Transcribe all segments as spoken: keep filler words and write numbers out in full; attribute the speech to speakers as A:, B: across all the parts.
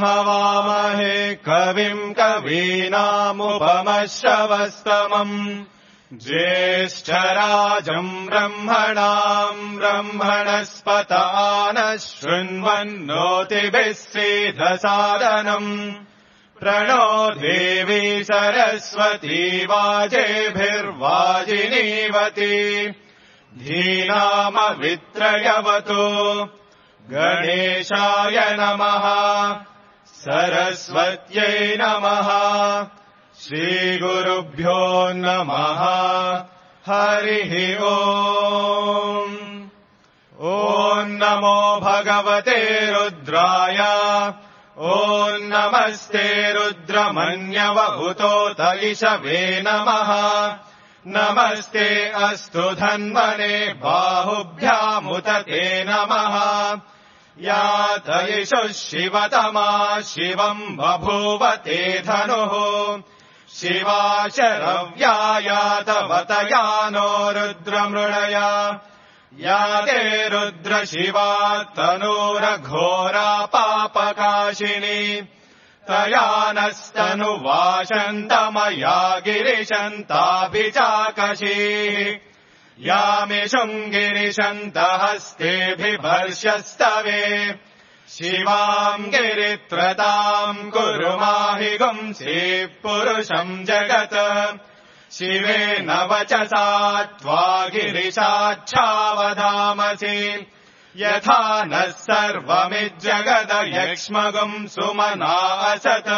A: हवामहे कविम् कवीनामुपमश्रवस्तमम् ज्येष्ठराजम् ब्रह्मणाम् ब्रह्मणस्पत नः शृण्वन्नोतिभिः सीदसादनम् प्रणो देवी सरस्वती वाजेभिर्वाजिनीवती धीनामवित्रयवतु गणेशाय नमः सरस्वत्यै नमः श्रीगुरुभ्यो नमः हरिः ओम् ॐ नमो भगवते रुद्राय ॐ नमस्ते रुद्रमन्यवहुतोत इषवे नमः नमस्ते अस्तु धन्वने बाहुभ्यामुत ते नमः यात इषुः शिवतमा शिवम् बभूव ते धनुः शिवा शरव्यायातवतयानो रुद्रमृणया याते रुद्रशिवा तनूरघोरा पापकाशिनी तया नस्तनुवाशन्तमया गिरिशन्ताभिचाकशीः यामिषुम् गिरिशन्तहस्तेऽभिवर्षस्तवे शिवाम् गिरित्रताम् कुरु माहि गुंसीः पुरुषम् जगत् शिवेन वचसा त्वा गिरिशाच्छावदामसि यथा नः सर्वमिज्जगदयक्ष्मगुम् सुमना असत्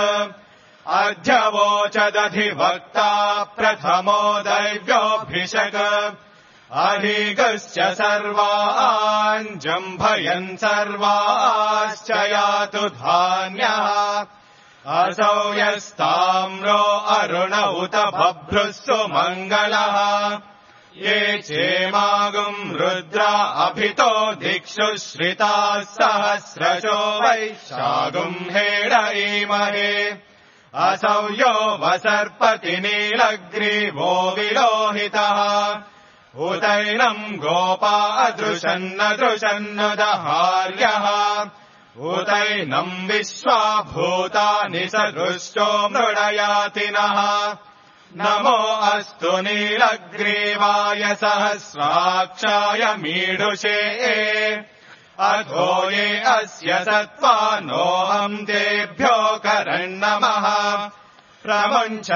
A: अध्यवोचदधिवक्ता प्रथमो दैव्योऽभिषक अधिगश्च सर्वान् जम्भयन् सर्वाश्च यातु धान्यः असौ यस्ताम्रो अरुण उत बभ्रुः सुमङ्गलः ये चेमागुम् रुद्रा अभितो दिक्षु श्रिताः सहस्रशो वैशागुम् हेडईमहे असौ यो वसर्पति नीलग्रीवो विलोहितः उतैनम् गोपा अदृशन्न दृशन्नुदहार्यः उतैनम् विश्वा भूतानि सदृष्टो मृडयातिनः नमो अस्तु नीलग्रीवाय सहस्राक्षाय मीढुषे अथो ये अस्य सत्त्वानोऽहम् तेभ्यो करन्नमः प्रमुञ्च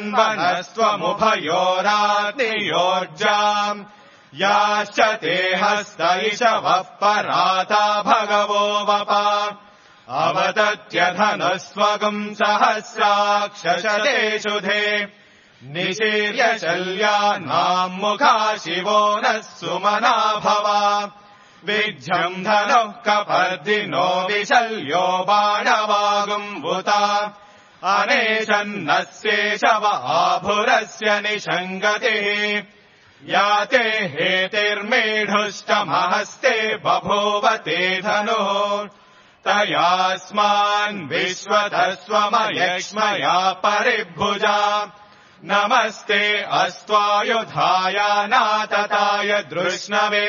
A: धन्वनस्त्वमुभयोराग्नियोर्जाम् याश्च ते हस्त इषवः पराता भगवो वपा अवदत्य धनुस्त्वगुम् सहस्राक्षशते शुधे निशीर्य शल्यानाम् मुखा शिवो नः सुमना भवा विज्झम् धनुः कपर्दिनो विशल्यो बाणवागुम्भुता अनेशन्नस्येषव आभुरस्य निषङ्गतिः याते हेतिर्मेढुष्टमहस्ते बभूव ते धनुः तयास्मान् विश्वतस्वमयक्ष्मया परिभुजा नमस्ते अस्त्वायुधाय नातताय दृष्णवे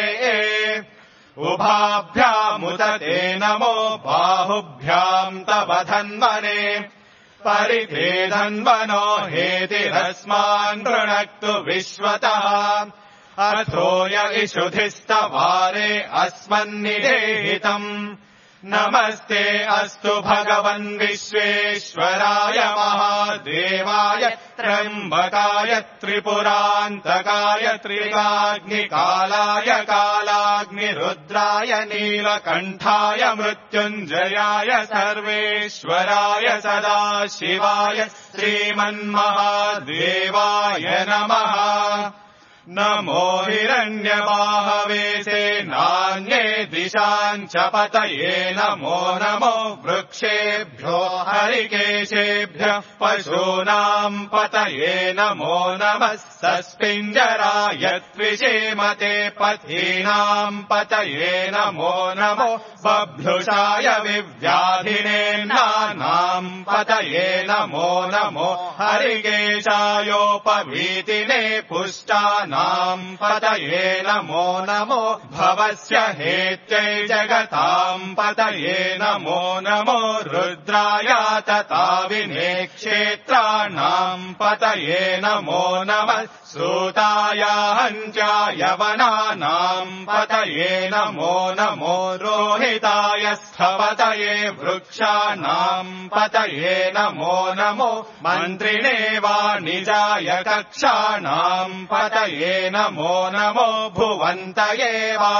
A: उभाभ्यामुत ते नमो बाहुभ्याम् तव धन्वने परिधे धन्वनो हेतिरस्मान् वृणक्तु विश्वतः अथो य इषुधिस्तवारे अस्मन्निदेहितम् नमस्ते अस्तु भगवन् विश्वेश्वराय महादेवाय त्र्यम्बकाय त्रिपुरान्तकाय त्रिकाग्निकालाय कालाग्निरुद्राय नीलकण्ठाय मृत्युञ्जयाय सर्वेश्वराय सदाशिवाय श्रीमन्महादेवाय नमः नमो हिरण्यबाहवे सेनान्ये दिशाम् च पतये नमो नमो वृक्षेभ्यो हरिकेशेभ्यः पशूनाम् पतये नमो नमः सस्पिञ्जराय त्विषेमते पथीनाम् पतये नमो नमो बभ्रुषाय विव्याधिने नाना नाम पतये नमो नमो हरिकेशायोपवीतिने पुष्टानां पतये नमो नमो भवस्य हेत्यै जगतां पतये नमो नमो रुद्राय तताविने क्षेत्राणां पतये नमो नमः सूताय हन्त्याय वनानां पतये नमो नमो रोहिताय स्थपतये वृक्षाणां पतये नमो नमो मन्त्रिणे वाणिजाय कक्षाणां पतये नमो नमो भुवन्तये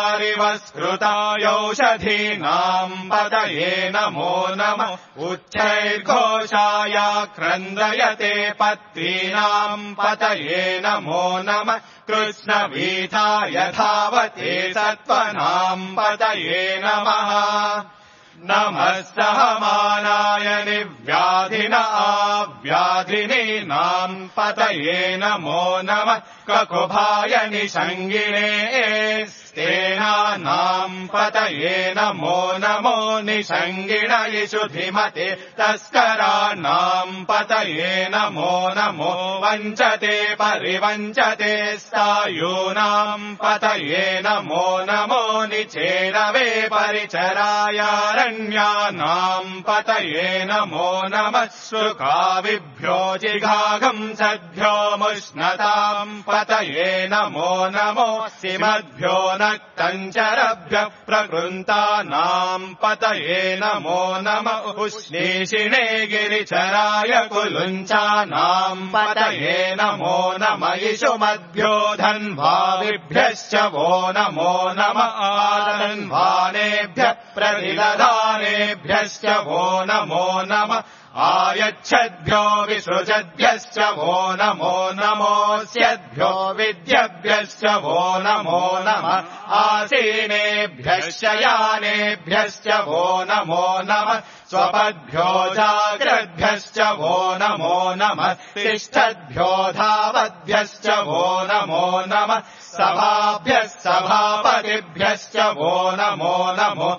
A: वारिवस्कृतायौषधीनां पतये नमो नमः उच्चैर्घोषाय क्रन्दयते पत्नीनां पतये नमो नमः कृष्णवीथाय धावते सत्त्वनां पतये नमः नमः सहमानाय निर्व्याधिन आव्याधिनीनां पतये नमो नमः ककुभाय निषङ्गिणे स्तेनानां पतये नमो नमो निषङ्गिण इषुधिमते तस्कराणां पतये नमो नमो वञ्चते परिवञ्चते स्थायूनां पतये नमो नमो निचेरवे परिचरायारण्यानां पतये नमो नमः शुकाविभ्यो जिघाघं सद्भ्यो मुष्णतां पतये नमो नमो सिमद्भ्यो नक्तञ्चरभ्यः प्रकृन्तानां पतये नमो नमः उष्णीषिणे गिरिचराय कुलुञ्चानां पतये नमो नमः इषुमद्भ्यो धन्वाविभ्यश्च वो नमो नमः आधन्वानेभ्यः प्रतिदधानेभ्यश्च वो नमो नमः आयच्छद्भ्यो विसृजद्भ्यश्च वो नमो नमोऽस्यद्भ्यो विद्यभ्यश्च वो नमो नमः आसीनेभ्यश्च यानेभ्यश्च वो नमो नमः स्वपद्भ्यो जाग्रद्भ्यश्च वो नमो नमः तिष्ठद्भ्यो धावद्भ्यश्च वो नमो नमः सभाभ्यः सभापतिभ्यश्च वो नमो नमो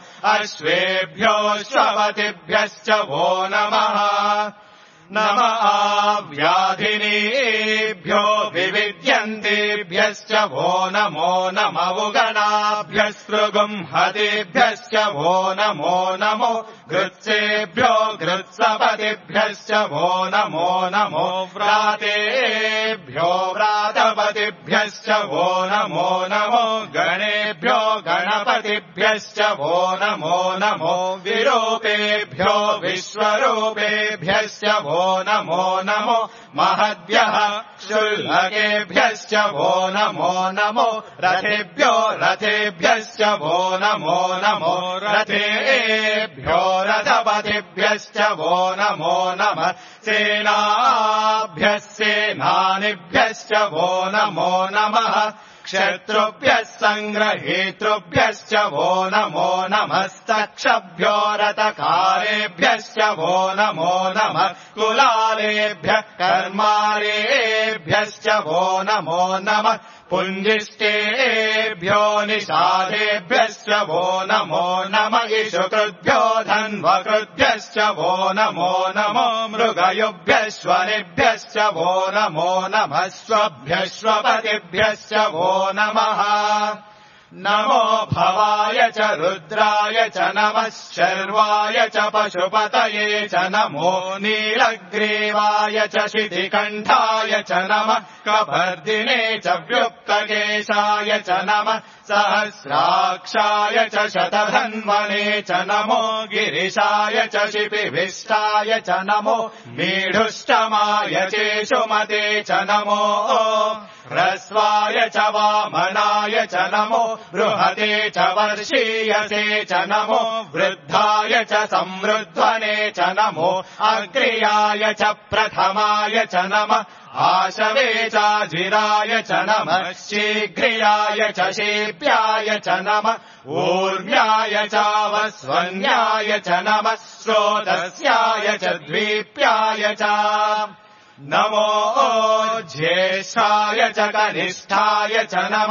A: अश्वेभ्योऽश्वपतिभ्यश्च वो नमः नमः व्याधिनीभ्यो विविद्यन्तेभ्यश्च वो नमो नमः उगणाभ्यस्पृगुंहतेभ्यश्च वो नमो नमो गृत्सेभ्यो गृत्सपतिभ्यश्च वो नमो नमो व्रातेभ्यो व्रातपतिभ्यश्च वो नमो नमो गणेभ्यो गणपतिभ्यश्च वो नमो नमो विरूपेभ्यो विश्वरूपेभ्यश्च वो नमो नमो महद्भ्यः क्षुल्लकेभ्यश्च वो नमो नमो रथेभ्यो रथेभ्यश्च वो नमो नमो रथेभ्यो रथपतिभ्यश्च वो नमो नमः सेनाभ्यः सेनानिभ्यश्च वो नमो नमः क्षत्रुभ्यः सङ्ग्रहेतृभ्यश्च वो नमो नमस्तक्षभ्यो रथकारेभ्यश्च वो नमो नमः कुलालेभ्यः कर्मारेभ्यश्च वो नमो नमः पुञ्जिष्टेभ्यो निषादेभ्यश्च वो नमो नमः इषुकृद्भ्यो धन्वकृद्भ्यश्च वो नमो नमो मृगयुभ्यश्वनिभ्यश्च वो नमो नमः स्वभ्यश्वपतिभ्यश्च वो नमः नमो भवाय च रुद्राय च नमः शर्वाय च पशुपतये च नमो नीलग्रीवाय च शितिकण्ठाय च नमः कपर्दिने च व्युक्तकेशाय च नमः सहस्राक्षाय च शतधन्वने च नमो गिरिशाय च शिपिभिष्टाय च नमो मीढुष्टमाय चेषुमते च नमो ह्रस्वाय च वामनाय च नमो बृहते च वर्षीयसे च नमो वृद्धाय च संवृध्वने च नमो अग्र्याय च प्रथमाय च नमः आशवे चाजिराय च नमः शीघ्रियाय च शेप्याय च नमः ऊर्म्याय चावस्वन्याय च नमः स्रोतस्याय च द्वीप्याय च नमो ज्येष्ठाय च कनिष्ठाय च नमः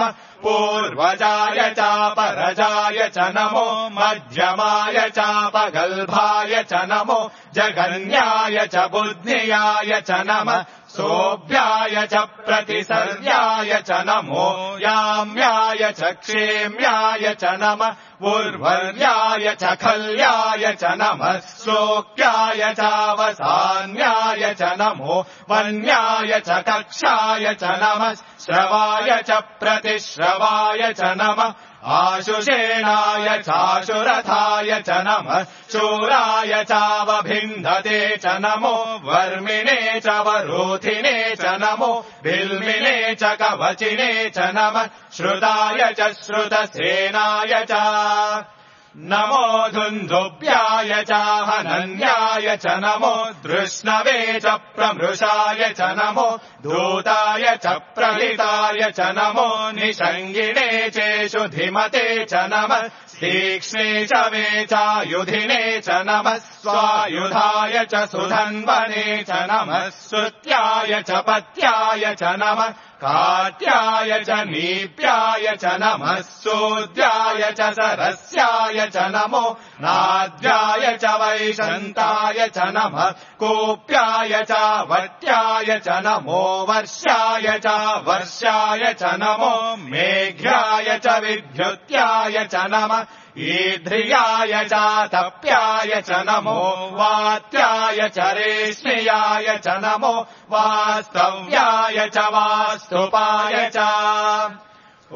A: पूर्वजाय चापरजाय च नमो मध्यमाय चापगल्भाय च नमो जगन्याय च बुद्धियाय च नमः सोऽभ्याय च प्रतिसर्याय च नमो याम्याय च क्षेम्याय च नमः उर्वर्याय च खल्याय च नमः श्लोक्याय चावसान्याय च नमो वन्याय च कक्षाय च नमः श्रवाय च प्रतिश्रवाय च नमः आशुषेणाय चाशुरथाय च नमः शूराय चावभिन्धते च नमो वर्मिणे च वरोधिने च नमो बिल्मिने च कवचिने च नमः श्रुताय च श्रुतसेनाय च नमो धुन्धुभ्याय चाहनन्याय च नमो धृष्णवे च प्रमृषाय च नमो धूताय च प्रहिताय च नमो निषङ्गिणे चेषु धिमते च नमः तीक्ष्णे च वेचायुधिने च नमः स्वायुधाय च सुधन्वने च नमः श्रुत्याय च पत्याय च नमः काट्याय च नीप्याय च नमः सूद्याय च सरस्याय च नमो नाद्याय च वैशन्ताय च नमः कूप्याय च वट्याय च नमो वर्षाय च वर्षाय च नमो मेघ्याय च विद्युत्याय च नमः ईध्रियाय च तप्याय च नमो वात्याय च रेश्म्याय च नमो वास्तव्याय च वास्तुपाय च ॐ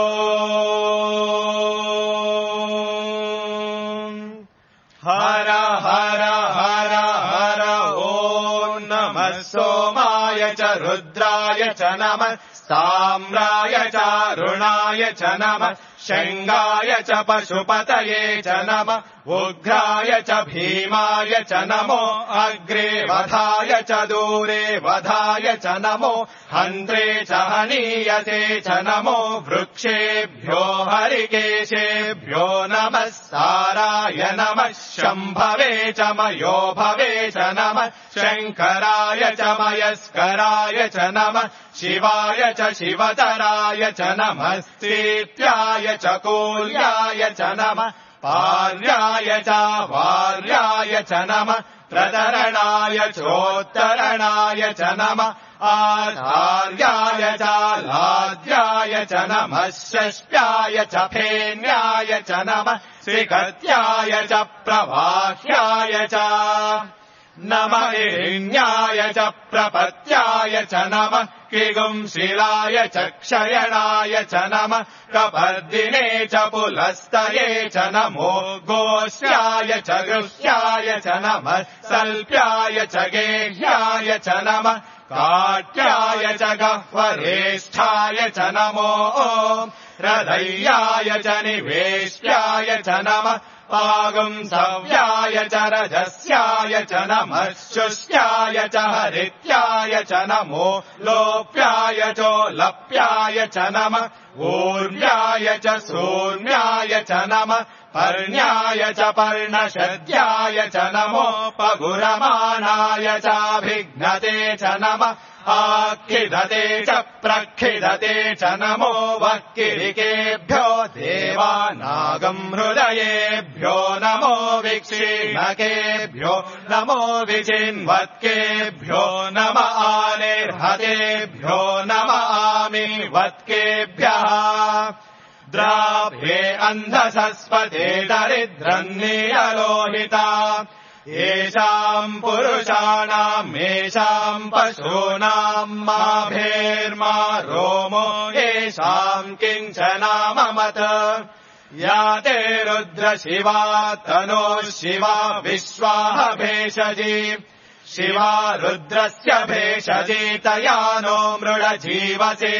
A: हर हर हर हर ॐ नमः सोमाय च रुद्राय च नमः साम्राय च अरुणाय च नमः शङ्गाय च पशुपतये च नमः उग्राय च भीमाय च नमो अग्रे वधाय च दूरे वधाय च नमो हन्त्रे च हनीयते च नमो वृक्षेभ्यो हरिकेशेभ्यो नमः साराय नमः शम्भवे च मयोभवे च नमः शङ्कराय च मयस्कराय च नमः शिवाय च शिवतराय च नमः स्त्रीत्याय च कूल्याय च नमः पार्याय च वार्याय च नमः प्रतरणाय चोत्तरणाय च नमः आधार्याय च लाद्याय च नमः षष्ट्याय च फेन्याय च नमः श्रीगत्याय च प्रवाह्याय च नमः हिरण्याय च प्रपत्याय च नमः किगुंशिलाय च क्षयणाय च नमः कपर्दिने च पुलस्तये च नमो गोष्याय च गृह्याय च नमः सल्प्याय च गेह्याय च नमः काट्याय च गह्वरेष्ठाय च नमो हृदयाय च निवेश्याय च नमः पागुंसव्याय च रजस्याय च नमः शुष्याय च हरित्याय च नमो लोप्याय चोलप्याय च नमः ऊर्व्याय च सूर्म्याय च नमः पर्ण्याय च पर्णशद्याय च नमो पगुरमाणाय चाभिघ्नते च नमः आखिदते च प्रखिदते च नमो वक्किरिकेभ्यो देवानागम् हृदयेभ्यो नमो विक्षीणकेभ्यो नमो विचिन्वत्केभ्यो नम आनिर्हतेभ्यो नम आमिवत्केभ्यः द्राभ्ये अन्धसस्पते दरिद्रन्नीयलोहिता येषाम् पुरुषाणाम् येषाम् पशूनाम् माभेर्मा रोमो येषाम् किञ्चनाममत या ते रुद्रशिवा तनोः शिवा विश्वाह भेषजी शिवा रुद्रस्य भेषजी तया नो मृडजीवसे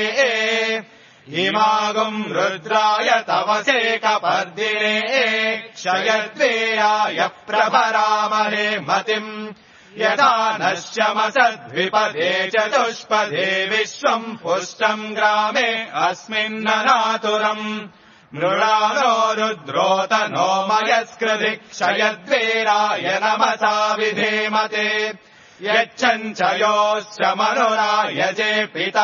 A: इमागुम् रुद्राय तवसे कपर्दिने क्षयद्वेयाय प्रभरामहे मतिम् यथा नश्यमसद्विपदे चतुष्पदे विश्वम् पुष्टम् ग्रामे अस्मिन्ननातुरम् मृडानो रुद्रोतनो मयस्कृति क्षयद्वेराय नमसा विधेमते यच्छञ्चयोश्च मनुरायजे पिता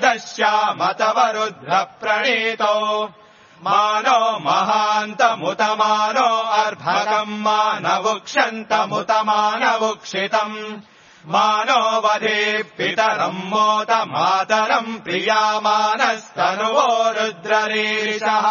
A: तदश्यामतवरुद्रप्रणीतो मानो महान्तमुतमानो अर्भकम् मानवुक्षन्तमुतमानवुक्षितम् मानो वधे पितरम् मोत मातरम् प्रियामानस्तनुवो रुद्ररीरिषः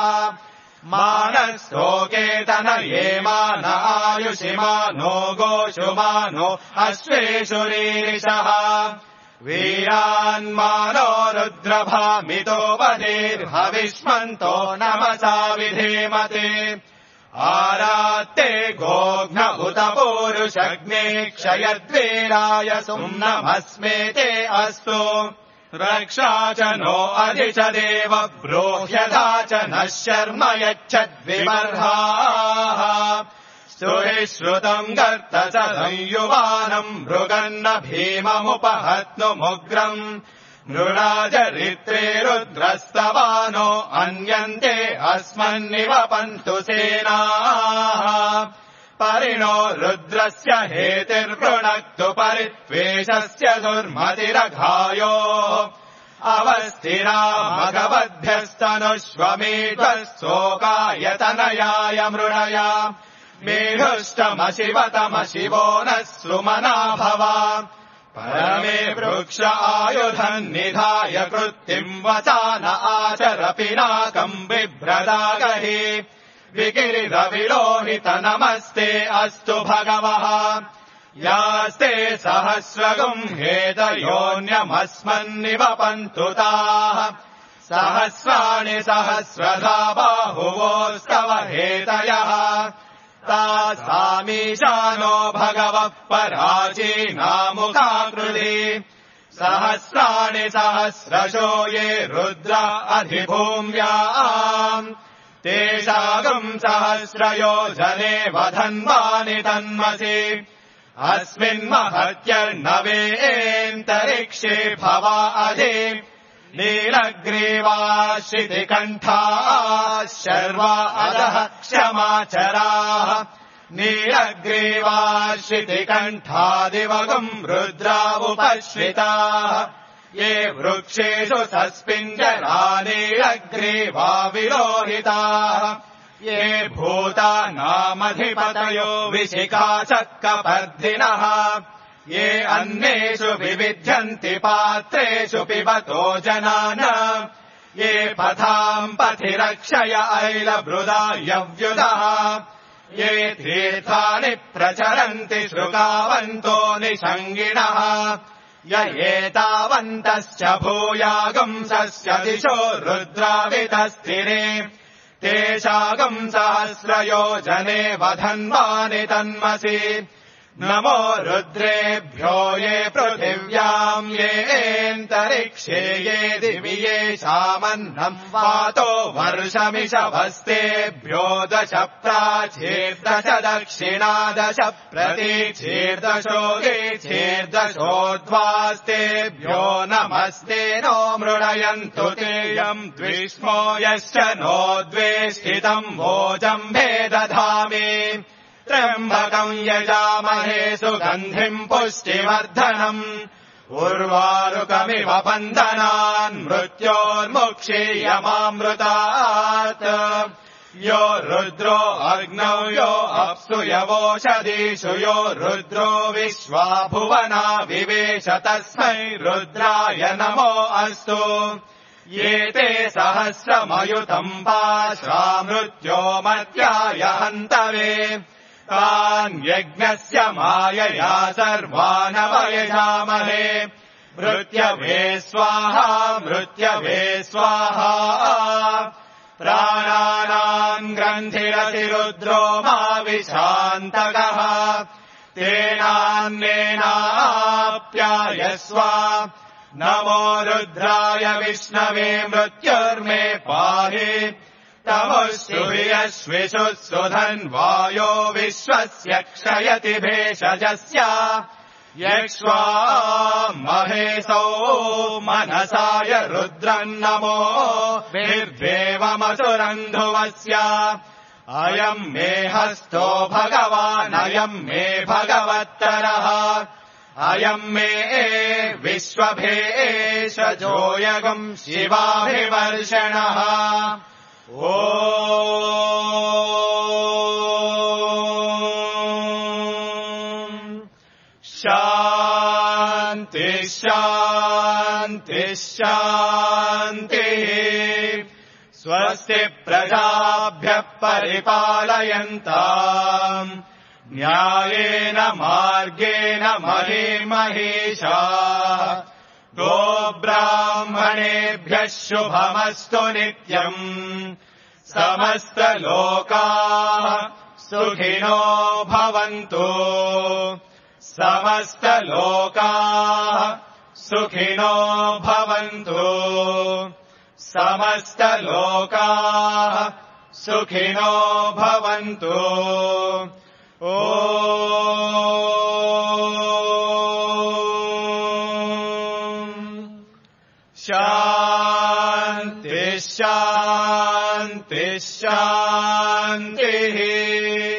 A: मानस्तोकेतन ये मान आयुषि मानो गोषु मानो अश्वेषु रीरिषः वीरान्मानो रुद्रभामितो वधेर्हविष्मन्तो नमसा विधेमते आरात्ते गोघ्न उत पूरुषग्ने क्षयद्वीराय सुम्नमस्मेते अस्तु रक्षा च नो अधि च देव ब्रूह्यधा च नः शर्म यच्छद्विमर्हाः सुहिश्रुतम् गर्त च संयुवानम् मृगन्न भीममुपहत्नुमुग्रम् नृणाचरित्रे रुद्रस्तवानो अन्यन्ते अस्मन्निवपन्तु सेनाः परिणो रुद्रस्य हेतिर्वृणक्तु परित्वेषस्य दुर्मतिरघायो अवस्थिरा मघवद्भ्यस्तनुष्वमेध्वस्तोकायतनयाय मृणया मेढुष्टमशिवतमशिवो नः सुमना भव परमे वृक्ष आयुधम् निधाय कृत्तिम् वचान आचर पिनाकम् बिभ्रदागहि विकिरितविलोहित नमस्ते अस्तु भगवः यास्ते सहस्रगुम् हेतयोऽन्यमस्मन्निवपन्तु ताः सहस्राणि सहस्रधा बाहुवोस्तव हेतयः तासामीशानो भगवः पराचीनामुखाकृति सहस्राणि सहस्रशो ये रुद्रा अधिभूम्याम् तेषागम् सहस्रयोजने वधन्वानि तन्मसि अस्मिन्महत्यर्णवेऽन्तरिक्षे भवा अधि नीलग्रीवाश्रितिकण्ठाः शर्वा अधः क्षमाचराः नीलग्रीवाश्रितिकण्ठादिवगुम् रुद्रावुपश्रिताः ये वृक्षेषु सस्पिञ्जरा नीलग्रीवा विलोहिताः ये भूतानामधिपतयो विशिखाचक्रपर्धिनः ये अन्येषु विविध्यन्ति पात्रेषु पिबतो जनान ये पथाम् पथि रक्षय ऐलभृदा यव्युदः ये तीर्थानि प्रचरन्ति शृगावन्तो निषङ्गिणः य एतावन्तश्च भूयागुंसस्य दिशो रुद्रावितस्थिरे तेषागम् सहस्रयोजने वधन्वानि तन्मसि नमो रुद्रेभ्यो ये पृथिव्याम् येऽन्तरिक्षे ये दिवि येषामन्नम् वातो वर्षमिषभस्तेभ्यो दश प्राचीर्दश दक्षिणा दश प्रतीचीर्दशो गेचीर्दशोऽध्वास्तेभ्यो नमस्ते नो मृणयन्तु तेयम् द्विष्मो यश्च नो द्वेष्टितम् वोजम्भे दधामि त्र्यम्बकम् यजामहे सुगन्धिम् पुष्टिवर्धनम् उर्वारुकमिव बन्धनान् मृत्योर्मुक्षीयमामृतात् यो रुद्रो अग्नौ यो अप्सु यवोषधीषु यो रुद्रो विश्वा भुवना विवेश तस्मै रुद्राय नमो अस्तु ये ते सहस्रमयुतम् पाशा मृत्यो मर्त्याय हन्तवे तान् यज्ञस्य मायया सर्वानवयजामहे मृत्यवे स्वाहा मृत्यवे स्वाहा प्राणानाम् ग्रन्थिरतिरुद्रो मा विशान्तकः तेनान्नेनाप्यायस्व नमो रुद्राय विष्णवे मृत्युर्मे पाहि तमुष्टुर्यश्विषु सुधन्वायो विश्वस्य क्षयति भेषजस्य यक्ष्वा महेशो मनसाय रुद्रम् नमो निर्देवमसुरन्धुवस्य अयम् मे हस्तो भगवानयम् मे भगवत्तरः अयम् मे विश्वभेषजोऽयगम् शिवाभिवर्षणः ॐ शान्ति शान्ति शान्तिः स्वस्ति प्रजाभ्यः परिपालयन्ताम् न्यायेन मार्गेण महीमहेशाः गोब्राह्मणेभ्यः शुभमस्तु नित्यम् समस्तलोकाः सुखिनो भवन्तु समस्तलोकाः सुखिनो भवन्तु समस्तलोकाः सुखिनो भवन्तु ॐ शान्ति शान्ति शान्तिः